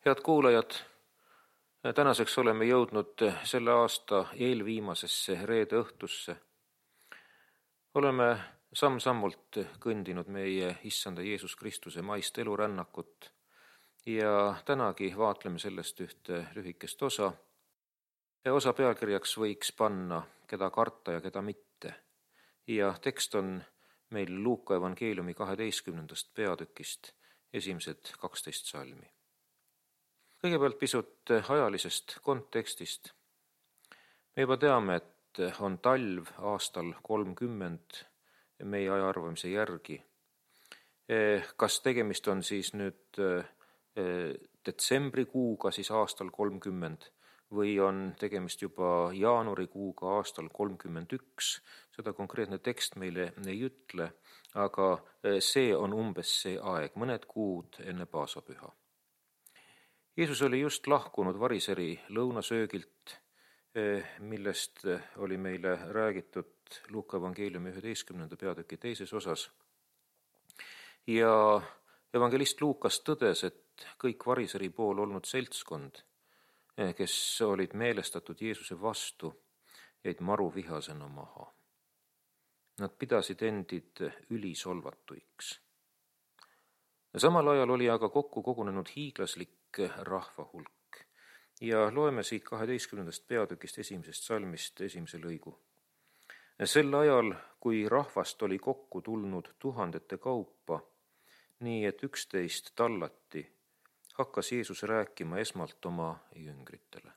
Head kuulajad, tänaseks oleme jõudnud selle aasta eelviimasesse reede õhtusse. Oleme samm-sammult kõndinud meie Issanda Jeesus Kristuse maist elurännakut ja tänagi vaatleme sellest ühte lühikest osa. Osa pealkirjaks võiks panna keda karta ja keda mitte. Ja tekst on meil Luuka evangeeliumi 12. peatükist esimesed 12 salmi. Kõigepealt pisut ajalisest kontekstist. Me juba teame, et on talv aastal 30 meie ajaarvamise järgi. Kas tegemist on siis nüüd detsembrikuuga siis aastal 30 või on tegemist juba jaanuarikuuga aastal 31. Seda konkreetne tekst meile ei ütle, aga see on umbes see aeg, mõned kuud enne paasapüha. Jeesus oli just lahkunud variseri lõunasöögilt, millest oli meile räägitud Luuka evangeeliumi 11. peatüki teises osas. Ja evangelist Luukas tõdes, et kõik variseri pool olnud seltskond, kes olid meelestatud Jeesuse vastu, jäid maruvihasena maha. Nad pidasid endid ülisolvatuiks. Samal ajal oli aga kokku kogunenud hiiglaslik rahva hulk ja loeme siit 12. peatükist 1. salmist 1. lõigu. Sel ajal, kui rahvast oli kokku tulnud tuhandete kaupa, nii et 11 tallati, hakkas Jeesus rääkima esmalt oma jüngritele.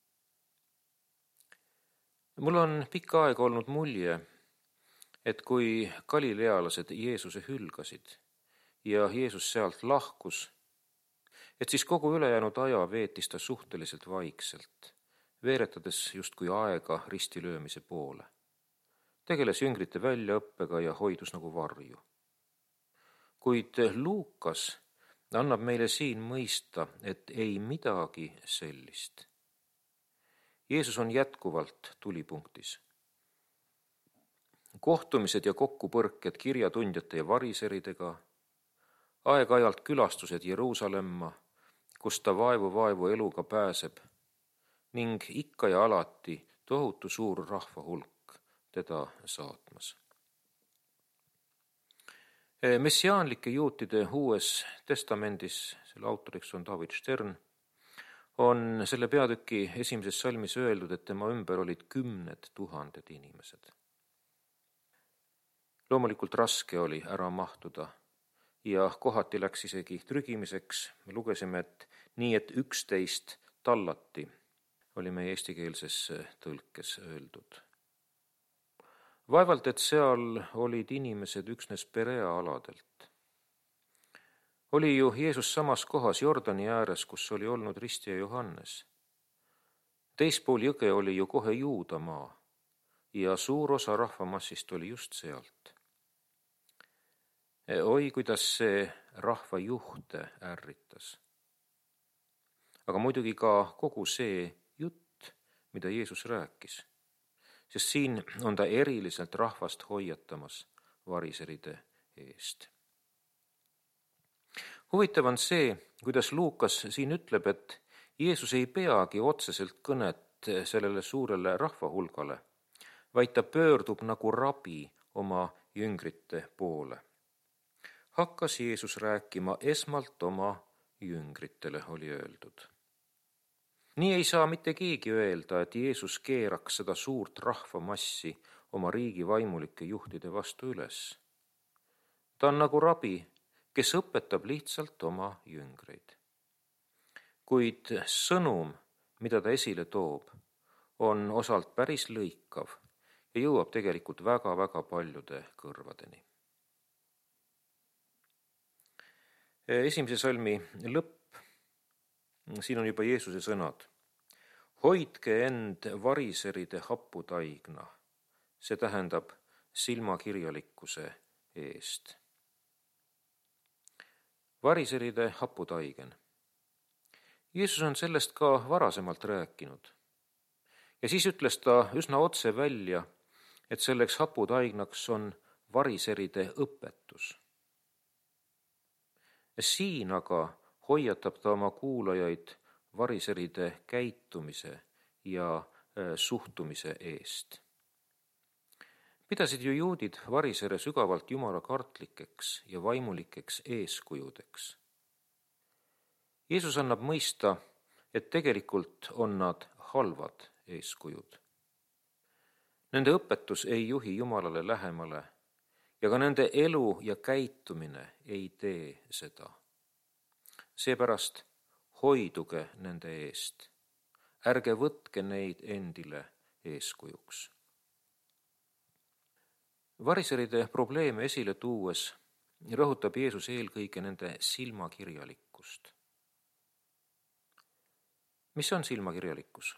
Mul on pikka aega olnud mulje, et kui galilealased Jeesuse hülgasid ja Jeesus sealt lahkus, et siis kogu ülejäänud aja veetis ta suhteliselt vaikselt, veeretades justkui aega ristilöömise poole. Tegeles jüngrite väljaõppega ja hoidus nagu varju. Kuid Luukas annab meile siin mõista, et ei midagi sellist. Jeesus on jätkuvalt tulipunktis. Kohtumised ja kokkupõrked kirjatundjate ja variseridega, aeg-ajalt külastused Jeruusalemma, kus ta vaevu eluga pääseb, ning ikka ja alati tohutu suur rahva hulk teda saatmas. Messiaanlike juutide Uues Testamendis, selle autoriks on David Stern, on selle peatüki 1. salmis öeldud, et tema ümber olid 10 000 inimesed. Loomulikult raske oli ära mahtuda ja kohati läks isegi trügimiseks. Me lugesime, et nii, et 11 tallati oli meie eestikeelses tõlkes öeldud. Vaevalt, et seal olid inimesed üksnes Perea aladelt. Oli ju Jeesus samas kohas Jordani ääres, kus oli olnud ristija Johannes. Teispool jõge oli ju kohe Juudamaa ja suur osa rahvamassist oli just sealt. Oi, kuidas see rahva juhte ärritas. Aga muidugi ka kogu see jutt, mida Jeesus rääkis, sest siin on ta eriliselt rahvast hoiatamas variseride eest. Huvitav on see, kuidas Luukas siin ütleb, et Jeesus ei peagi otseselt kõnet sellele suurele rahvahulgale, vaid ta pöördub nagu rabi oma jüngrite poole. Hakkas Jeesus rääkima esmalt oma jüngritele, oli öeldud. Nii ei saa mitte keegi öelda, et Jeesus keeraks seda suurt rahvamassi oma riigi vaimulike juhtide vastu üles. Ta on nagu rabi, kes õpetab lihtsalt oma jüngreid. Kuid sõnum, mida ta esile toob, on osalt päris lõikav ja jõuab tegelikult väga paljude kõrvadeni. 1. salmi lõpp, siin on juba Jeesuse sõnad. Hoidke end variseride haputaigna, see tähendab silmakirjalikkuse eest. Variseride haputaigen. Jeesus on sellest ka varasemalt rääkinud. Ja siis ütles ta üsna otse välja, et selleks haputaignaks on variseride õpetus. Siin aga hoiatab ta oma kuulajaid variseride käitumise ja suhtumise eest. Pidasid ju juudid varisere sügavalt jumalakartlikeks ja vaimulikeks eeskujudeks. Jeesus annab mõista, et tegelikult on nad halvad eeskujud. Nende õpetus ei juhi Jumalale lähemale ja ka nende elu ja käitumine ei tee seda. Seepärast hoiduge nende eest. Ärge võtke neid endile eeskujuks. Variseride probleeme esile tuues rõhutab Jeesus eelkõige nende silmakirjalikkust. Mis on silmakirjalikkus?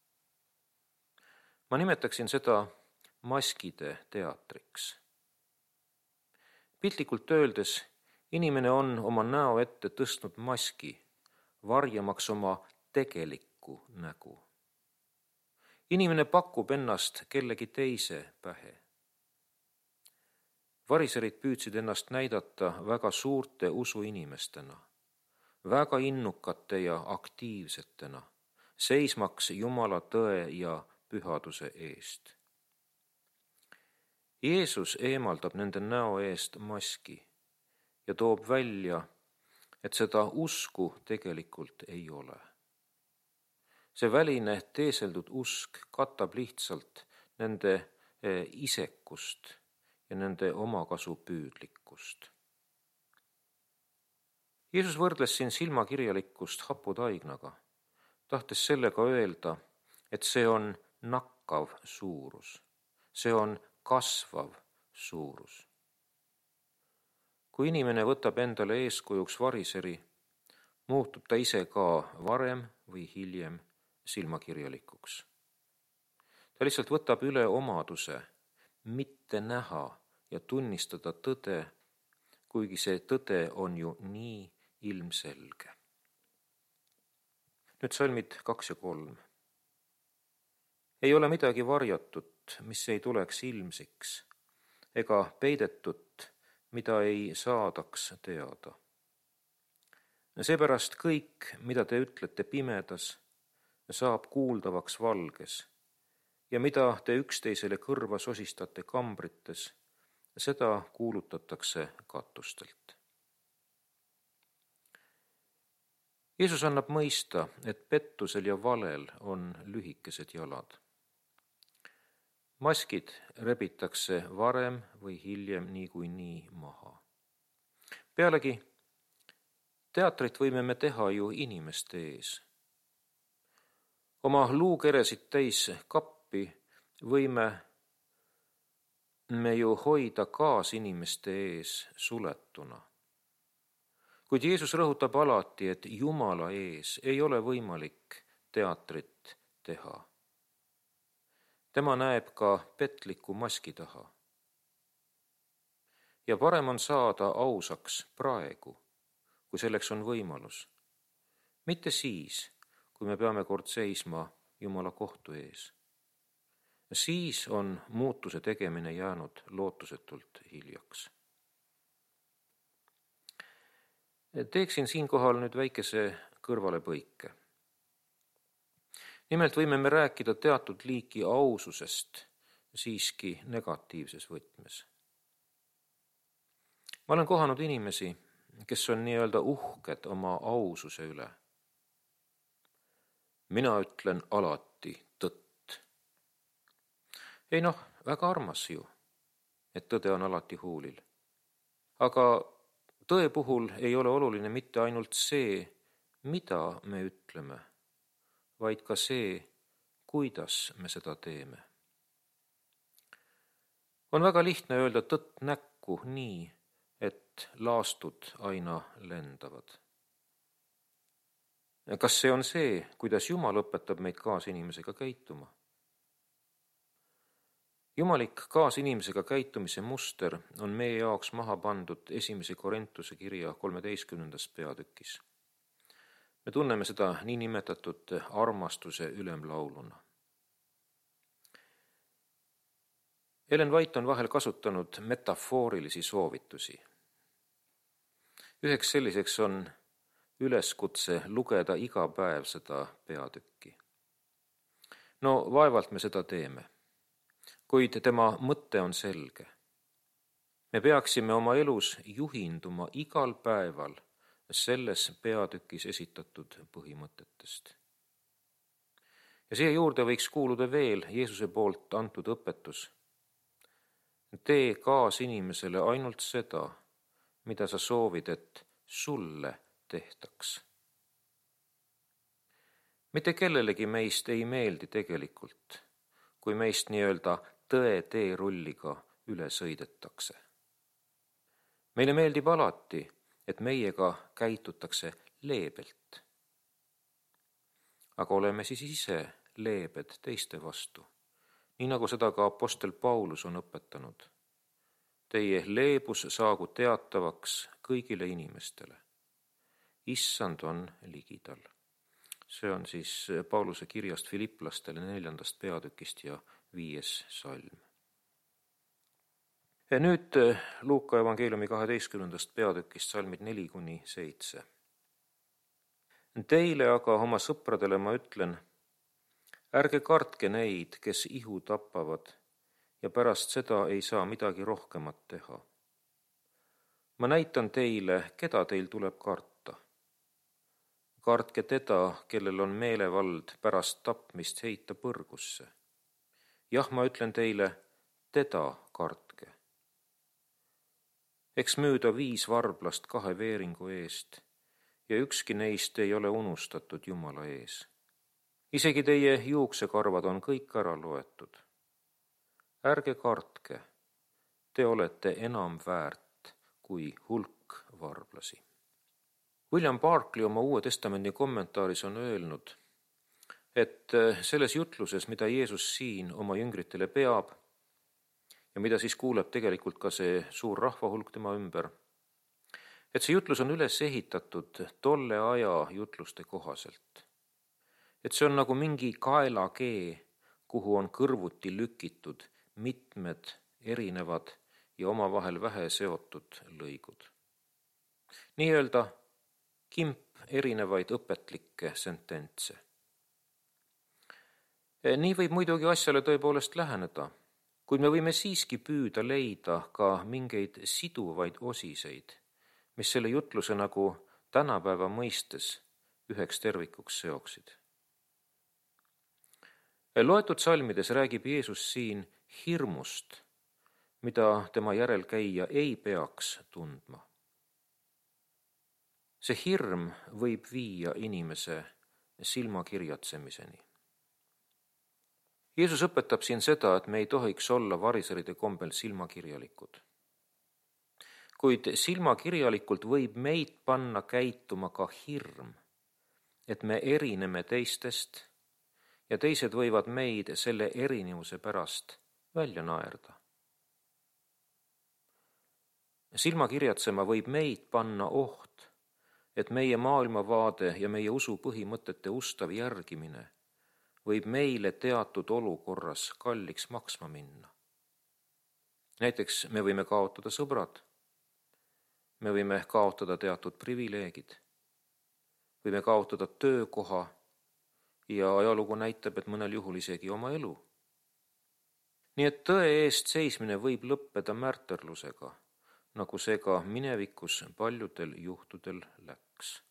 Ma nimetaksin seda maskide teatriks. Piltlikult öeldes, inimene on oma näo ette tõstnud maski, varjamaks oma tegelikku nägu. Inimene pakub ennast kellegi teise pähe. Variserid püüdsid ennast näidata väga suurte usuinimestena, väga innukate ja aktiivsetena, seismaks Jumala tõe ja pühaduse eest. Jeesus eemaldab nende näo eest maski ja toob välja, et seda usku tegelikult ei ole. See väline teeseldud usk katab lihtsalt nende isekust ja nende omakasupüüdlikkust. Jeesus võrdles siin silmakirjalikkust haputaignaga, tahtes sellega öelda, et see on nakkav suurus, see on kasvav suurus. Kui inimene võtab endale eeskujuks variseri, muutub ta ise ka varem või hiljem silmakirjalikuks. Ta lihtsalt võtab üle omaduse mitte näha ja tunnistada tõde, kuigi see tõde on ju nii ilmselge. Nüüd salmid 2 ja 3. Ei ole midagi varjatut, mis ei tuleks ilmsiks, ega peidetut, mida ei saadaks teada. Seepärast kõik, mida te ütlete pimedas, saab kuuldavaks valges ja mida te üksteisele kõrva sosistate kambrites, seda kuulutatakse katustelt. Jeesus annab mõista, et pettusel ja valel on lühikesed jalad. Maskid rebitakse varem või hiljem niikuinii maha. Pealegi, teatrit võime me teha ju inimeste ees. Oma luukeresid täis kappi võime me ju hoida kaasinimeste ees suletuna. Kuid Jeesus rõhutab alati, et Jumala ees ei ole võimalik teatrit teha. Tema näeb ka petliku maski taha. Ja parem on saada ausaks praegu, kui selleks on võimalus. Mitte siis, kui me peame kord seisma Jumala kohtu ees. Siis on muutuse tegemine jäänud lootusetult hiljaks. Teeksin siinkohal nüüd väikese kõrvalepõike. Nimelt võime me rääkida teatud liiki aususest siiski negatiivses võtmes. Ma olen kohanud inimesi, kes on nii-öelda uhked oma aususe üle. Mina ütlen alati tõtt. Ei väga armas ju, et tõde on alati huulil. Aga tõe puhul ei ole oluline mitte ainult see, mida me ütleme, vaid ka see, kuidas me seda teeme. On väga lihtne öelda tõtt näkku nii, et laastud aina lendavad. Kas see on see, kuidas Jumal õpetab meid kaasinimesega käituma? Jumalik kaasinimesega käitumise muster on meie jaoks maha pandud 1. Korintuse kirja 13. peatükis. Me tunneme seda niinimetatud armastuse ülemlauluna. Ellen White on vahel kasutanud metafoorilisi soovitusi. Üheks selliseks on üleskutse lugeda iga päev seda peatükki. No vaevalt me seda teeme, kuid tema mõte on selge. Me peaksime oma elus juhinduma igal päeval selles peatükis esitatud põhimõtetest. Ja siia juurde võiks kuuluda veel Jeesuse poolt antud õpetus. Tee kaasinimesele ainult seda, mida sa soovid, et sulle tehtaks. Mitte kellelegi meist ei meeldi tegelikult, kui meist nii-öelda tõe teerulliga üle sõidetakse. Meile meeldib alati, et meiega käitutakse leebelt. Aga oleme siis ise leebed teiste vastu, nii nagu seda ka apostel Paulus on õpetanud. Teie leebus saagu teatavaks kõigile inimestele. Issand on ligidal. See on siis Pauluse kirjast Filiplastele 4. peatükist ja 5. salm. Ja nüüd Luuka evangeeliumi 12. peatükist salmid 4-7. Teile aga oma sõpradele ma ütlen, ärge kartke neid, kes ihu tappavad ja pärast seda ei saa midagi rohkemat teha. Ma näitan teile, keda teil tuleb karta. Kartke teda, kellel on meelevald pärast tapmist heita põrgusse. Jah, ma ütlen teile, teda kartke. Eks müüda 5 varblast 2 veeringu eest ja ükski neist ei ole unustatud Jumala ees. Isegi teie juuksekarvad on kõik ära loetud. Ärge kartke, te olete enam väärt kui hulk varblasi. William Barclay oma Uue Testamendi kommentaaris on öelnud, et selles jutluses, mida Jeesus siin oma jüngritele peab ja mida siis kuuleb tegelikult ka see suur rahvahulk tema ümber, et see jutlus on üles ehitatud tolle aja jutluste kohaselt. Et see on nagu mingi kaelakee, kuhu on kõrvuti lükitud mitmed erinevad ja omavahel vähe seotud lõigud. Nii-öelda kimp erinevaid õpetlikke sententse. Nii võib muidugi asjale tõepoolest läheneda, kuid me võime siiski püüda leida ka mingeid siduvaid osiseid, mis selle jutluse nagu tänapäeva mõistes üheks tervikuks seoksid. Loetud salmides räägib Jeesus siin hirmust, mida tema järelkäija ei peaks tundma. See hirm võib viia inimese silmakirjatsemiseni. Jeesus õpetab siin seda, et me ei tohiks olla variseride kombel silmakirjalikud. Kuid silmakirjalikult võib meid panna käituma ka hirm, et me erineme teistest ja teised võivad meid selle erinevuse pärast välja naerda. Silmakirjatsema võib meid panna oht, et meie maailmavaade ja meie usu põhimõtete ustav järgimine võib meile teatud olukorras kalliks maksma minna. Näiteks me võime kaotada sõbrad, me võime kaotada teatud privileegid, võime kaotada töökoha ja ajalugu näitab, et mõnel juhul isegi oma elu. Nii et tõe eest seismine võib lõppeda märterlusega, nagu see ka minevikus paljudel juhtudel läks.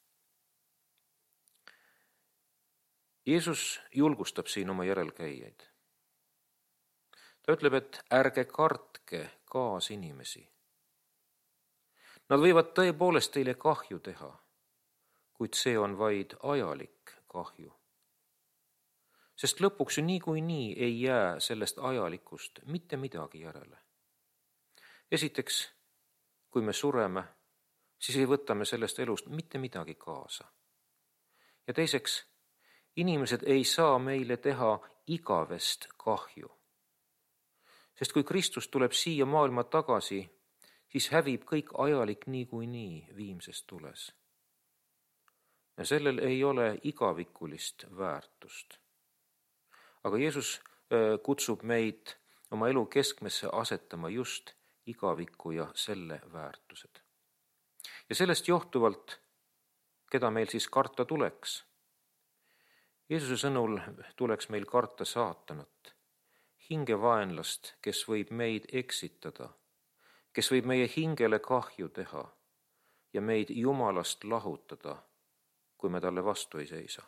Jeesus julgustab siin oma järelkäijaid. Ta ütleb, et ärge kartke kaasinimesi. Nad võivad tõepoolest teile kahju teha, kuid see on vaid ajalik kahju. Sest lõpuks ju niikuinii ei jää sellest ajalikust mitte midagi järele. Esiteks, kui me sureme, siis ei võta me sellest elust mitte midagi kaasa. Ja teiseks, inimesed ei saa meile teha igavest kahju. Sest kui Kristus tuleb siia maailma tagasi, siis hävib kõik ajalik niikuinii viimses tules. Ja sellel ei ole igavikulist väärtust. Aga Jeesus kutsub meid oma elu keskmesse asetama just igaviku ja selle väärtused. Ja sellest johtuvalt keda meil siis karta tuleks? Jeesuse sõnul tuleks meil karta saatanat, hingevaenlast, kes võib meid eksitada, kes võib meie hingele kahju teha ja meid Jumalast lahutada, kui me talle vastu ei seisa.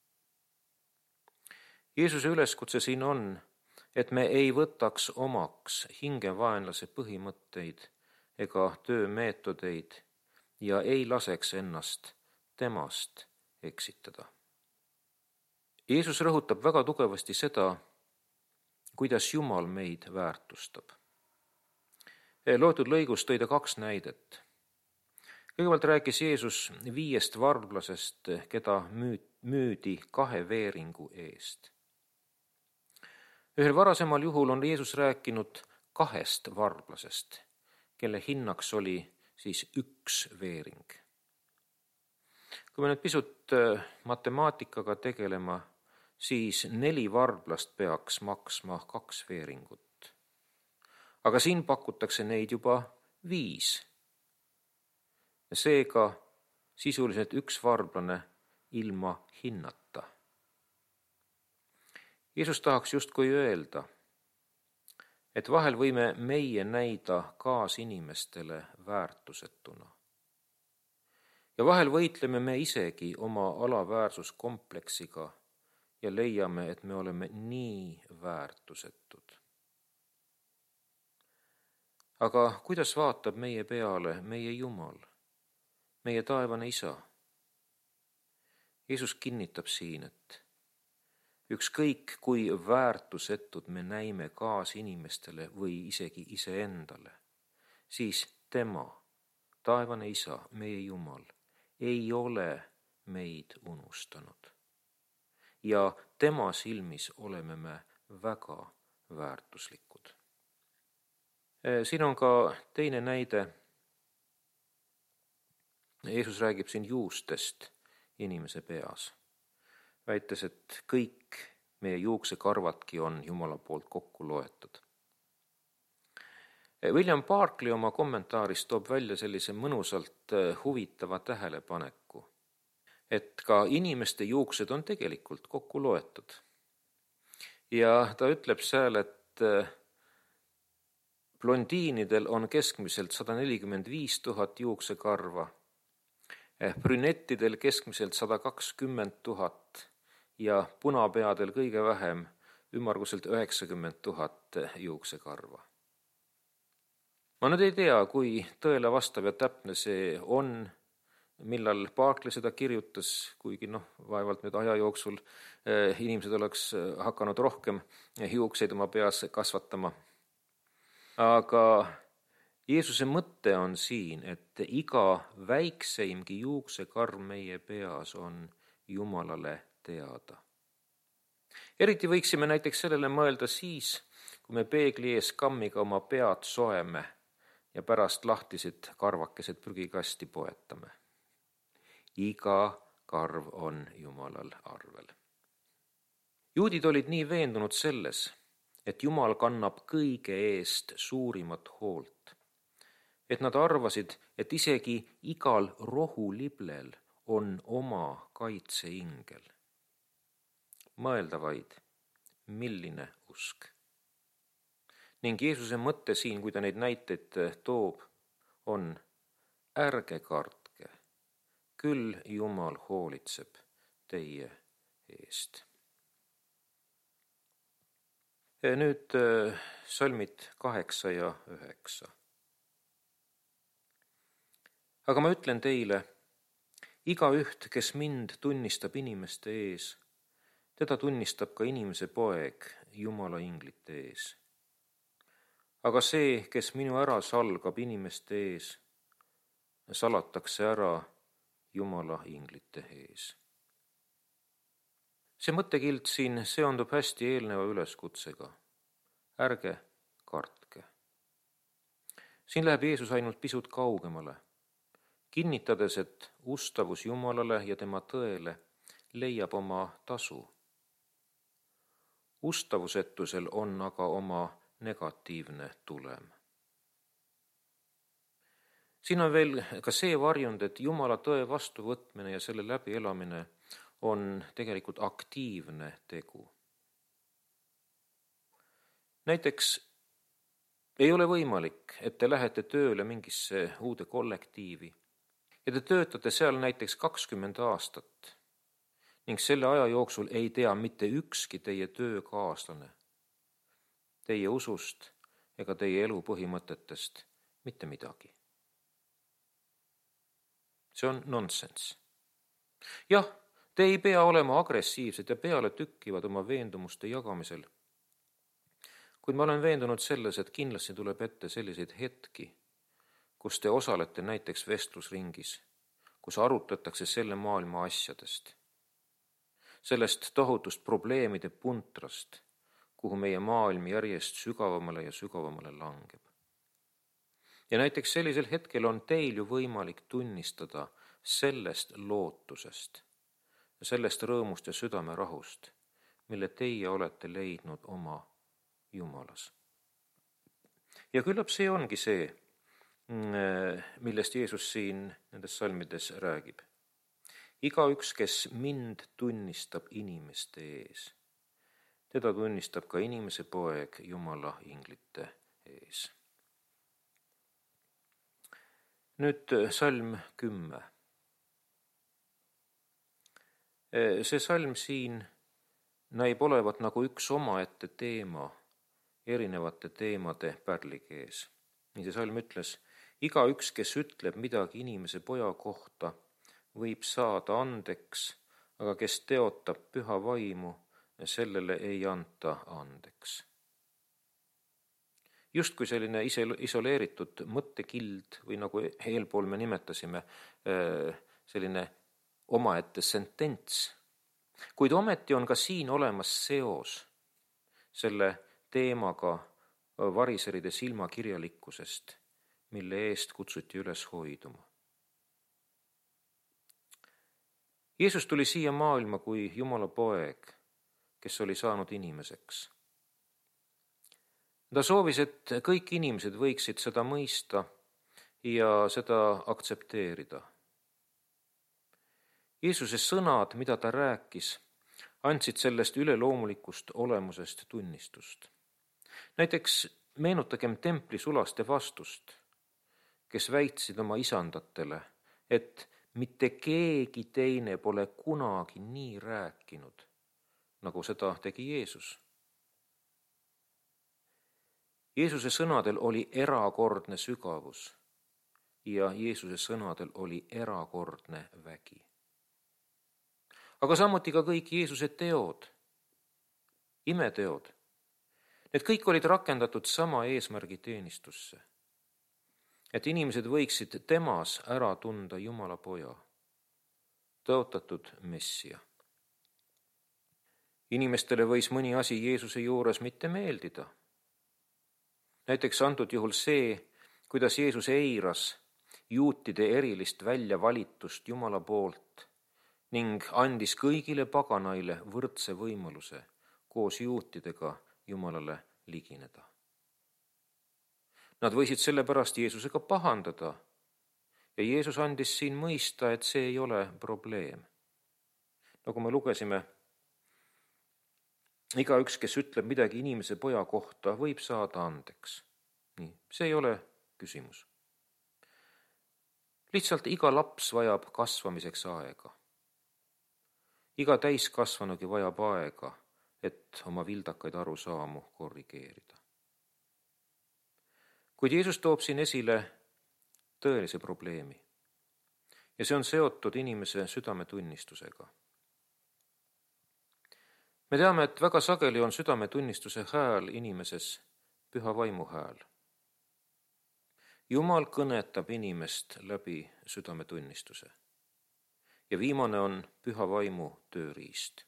Jeesuse üleskutse siin on, et me ei võtaks omaks hingevaenlase põhimõtteid ega töömeetodeid ja ei laseks ennast temast eksitada. Jeesus rõhutab väga tugevasti seda, kuidas Jumal meid väärtustab. Loetud lõigus tõi ta 2 näidet. Kõigepealt rääkis Jeesus 5 varblasest, keda müüdi 2 veeringu eest. Ühel varasemal juhul on Jeesus rääkinud 2 varblasest, kelle hinnaks oli siis 1 veering. Kui me nüüd pisut matemaatikaga tegelema, siis 4 varblast peaks maksma 2 veeringut. Aga siin pakutakse neid juba 5. Ja seega sisuliselt 1 varblane ilma hinnata. Jeesus tahaks justkui öelda, et vahel võime meie näida kaasinimestele väärtusetuna. Ja vahel võitleme me isegi oma alaväärsuskompleksiga ja leiame, et me oleme nii väärtusetud. Aga kuidas vaatab meie peale meie Jumal, meie taevane Isa? Jeesus kinnitab siin, et ükskõik kui väärtusetud me näime kaasinimestele või isegi iseendale, siis tema, taevane Isa, meie Jumal, ei ole meid unustanud. Ja tema silmis oleme me väga väärtuslikud. Siin on ka teine näide. Jeesus räägib siin juustest inimese peas, väites, et kõik meie juuksekarvadki on Jumala poolt kokku loetud. William Barclay oma kommentaaris toob välja sellise mõnusalt huvitava tähelepaneku, et ka inimeste juuksed on tegelikult kokku loetud. Ja ta ütleb seal, et blondiinidel on keskmiselt 145 000 juuksekarva, brünettidel keskmiselt 120 000 ja punapeadel kõige vähem, ümmarguselt 90 000 juuksekarva. Ma nüüd ei tea, kui tõele vastav ja täpne see on, millal Barclay seda kirjutas, kuigi vaevalt nüüd aja jooksul inimesed oleks hakanud rohkem juukseid oma peas kasvatama. Aga Jeesuse mõte on siin, et iga väikseimgi juuksekarv meie peas on Jumalale teada. Eriti võiksime näiteks sellele mõelda siis, kui me peegli ees kammiga oma pead soeme ja pärast lahtised karvakesed prügikasti poetame. Iga karv on Jumalal arvel. Juudid olid nii veendunud selles, et Jumal kannab kõige eest suurimat hoolt, et nad arvasid, et isegi igal rohuliblel on oma kaitseingel. Mõelda vaid, milline usk. Ning Jeesuse mõte siin, kui ta neid näiteid toob, on ärge kartke, küll Jumal hoolitseb teie eest. Nüüd salmid 8 ja 9. Aga ma ütlen teile, igaüht, kes mind tunnistab inimeste ees, teda tunnistab ka inimese poeg Jumala inglite ees. Aga see, kes minu ära salgab inimeste ees, salatakse ära Jumala inglite ees. See mõttekild siin seondub hästi eelneva üleskutsega. Ärge kartke. Siin läheb Jeesus ainult pisut kaugemale, kinnitades, et ustavus Jumalale ja tema tõele leiab oma tasu. Ustavusetusel on aga oma negatiivne tulem. Siin on veel ka see varjund, et Jumala tõe vastuvõtmine ja selle läbielamine on tegelikult aktiivne tegu. Näiteks ei ole võimalik, et te lähete tööle mingisse uude kollektiivi ja te töötate seal näiteks 20 aastat ning selle aja jooksul ei tea mitte ükski teie töökaaslane teie usust ega teie elu põhimõtetest mitte midagi. See on nonsense. Jah, te ei pea olema agressiivsed ja peale tükkivad oma veendumuste jagamisel. Kuid ma olen veendunud selles, et kindlasti tuleb ette selliseid hetki, kus te osalete näiteks vestlusringis, kus arutatakse selle maailma asjadest, sellest tohutust probleemide puntrast, kuhu meie maailm järjest sügavamale ja sügavamale langeb. Ja näiteks sellisel hetkel on teil ju võimalik tunnistada sellest lootusest, sellest rõõmust ja südamerahust, mille teie olete leidnud oma Jumalas. Ja küllap see ongi see, millest Jeesus siin nendes salmides räägib. Igaüks, kes mind tunnistab inimeste ees, teda tunnistab ka inimese poeg Jumala inglite ees. Nüüd salm 10. See salm siin näib olevat nagu üks omaette teema erinevate teemade pärlikees. Nii see salm ütles, igaüks, kes ütleb midagi inimese poja kohta, võib saada andeks, aga kes teotab püha vaimu, sellele ei anta andeks. Justkui selline isoleeritud mõttekild või nagu eelpool me nimetasime, selline omaette sentents. Kuid ometi on ka siin olemas seos selle teemaga variseride silmakirjalikkusest, mille eest kutsuti üles hoiduma. Jeesus tuli siia maailma kui Jumala poeg, kes oli saanud inimeseks. Ta soovis, et kõik inimesed võiksid seda mõista ja seda aktsepteerida. Jeesuse sõnad, mida ta rääkis, andsid sellest üleloomulikust olemusest tunnistust. Näiteks meenutagem templisulaste vastust, kes väitsid oma isandatele, et mitte keegi teine pole kunagi nii rääkinud, nagu seda tegi Jeesus. Jeesuse sõnadel oli erakordne sügavus ja Jeesuse sõnadel oli erakordne vägi. Aga samuti ka kõik Jeesuse teod, imeteod, need kõik olid rakendatud sama eesmärgi teenistusse, et inimesed võiksid temas ära tunda Jumala poja, tõotatud Messia. Inimestele võis mõni asi Jeesuse juures mitte meeldida. Näiteks antud juhul see, kuidas Jeesus eiras juutide erilist väljavalitust Jumala poolt ning andis kõigile paganaile võrdse võimaluse koos juutidega Jumalale ligineda. Nad võisid sellepärast Jeesusega pahandada ja Jeesus andis siin mõista, et see ei ole probleem. Nagu me lugesime, igaüks, kes ütleb midagi inimese poja kohta, võib saada andeks. Nii, see ei ole küsimus. Lihtsalt iga laps vajab kasvamiseks aega. Iga täiskasvanugi vajab aega, et oma vildakaid arusaamu korrigeerida. Kuid Jeesus toob siin esile tõelise probleemi ja see on seotud inimese südametunnistusega. Me teame, et väga sageli on südametunnistuse hääl inimeses püha vaimu hääl. Jumal kõnetab inimest läbi südametunnistuse ja viimane on püha vaimu tööriist.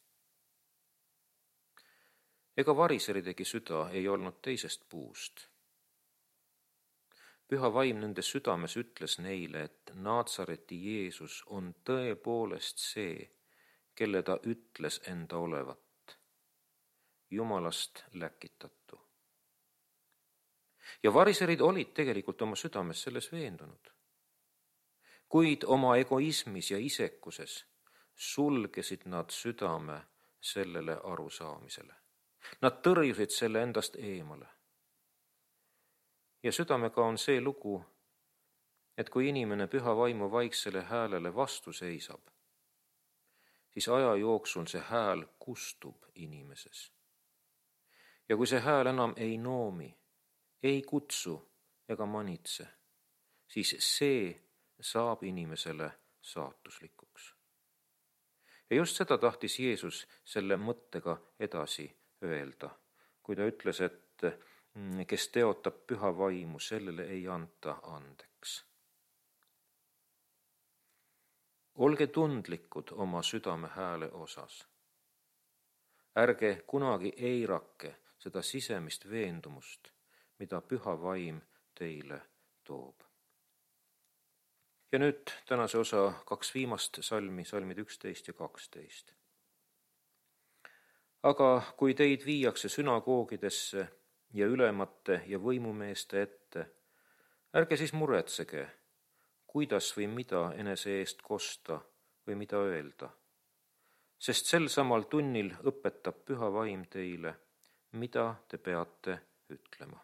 Ega variseridegi süda ei olnud teisest puust. Püha vaim nende südames ütles neile, et Naatsareti Jeesus on tõepoolest see, kelle ta ütles enda olevat. Jumalast läkitatu. Ja variserid olid tegelikult oma südames selles veendunud. kuid oma egoismis ja isekuses sulgesid nad südame sellele arusaamisele. Nad tõrjusid selle endast eemale. Ja südamega on see lugu, et kui inimene püha vaimu vaiksele häälele vastu seisab, siis aja jooksul see hääl kustub inimeses. Ja kui see hääl enam ei noomi, ei kutsu ega manitse, siis see saab inimesele saatuslikuks. Ja just seda tahtis Jeesus selle mõttega edasi öelda, kui ta ütles, et kes teotab püha vaimu, sellele ei anta andeks. Olge tundlikud oma südame hääle osas. Ärge kunagi eirake seda sisemist veendumust, mida püha vaim teile toob. Ja nüüd tänase osa 2 viimast salmi, salmid 11 ja 12. Aga kui teid viiakse sünagoogidesse ja ülemate ja võimumeeste ette, ärge siis muretsege, kuidas või mida enese eest kosta või mida öelda, sest sel samal tunnil õpetab püha vaim teile, mida te peate ütlema.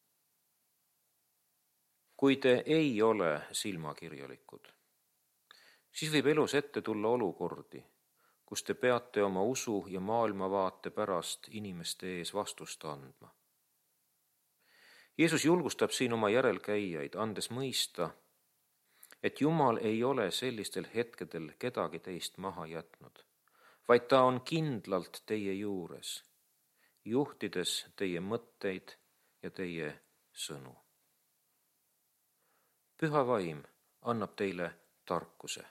Kui te ei ole silmakirjalikud, siis võib elus ette tulla olukordi, kus te peate oma usu ja maailmavaate pärast inimeste ees vastust andma. Jeesus julgustab siin oma järelkäijaid, andes mõista, et Jumal ei ole sellistel hetkedel kedagi teist maha jätnud, vaid ta on kindlalt teie juures, juhtides teie mõtteid ja teie sõnu. Püha vaim annab teile tarkuse.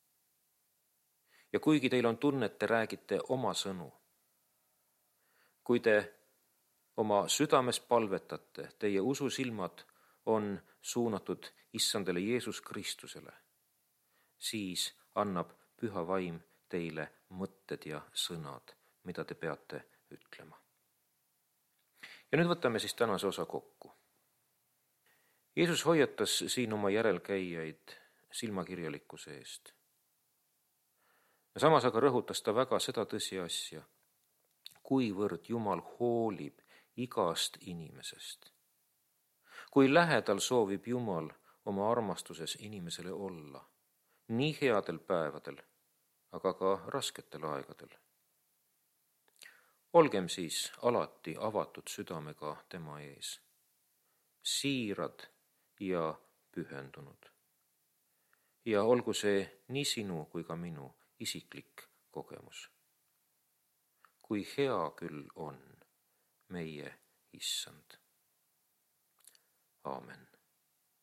Ja kuigi teil on tunne, et te räägite oma sõnu, kui te oma südames palvetate, teie ususilmad on suunatud Issandale Jeesus Kristusele, siis annab püha vaim teile mõtted ja sõnad, mida te peate ütlema. Ja nüüd võtame siis tänase osa kokku. Jeesus hoiatas siin oma järelkäijaid silmakirjalikkuse eest. Samas aga rõhutas ta väga seda tõsiasja, kuivõrd Jumal hoolib igast inimesest. Kui lähedal soovib Jumal oma armastuses inimesele olla, nii headel päevadel, aga ka rasketel aegadel. Olgem siis alati avatud südamega tema ees, siirad ja pühendunud. Ja olgu see nii sinu kui ka minu isiklik kogemus. Kui hea küll on meie Issand. Aamen.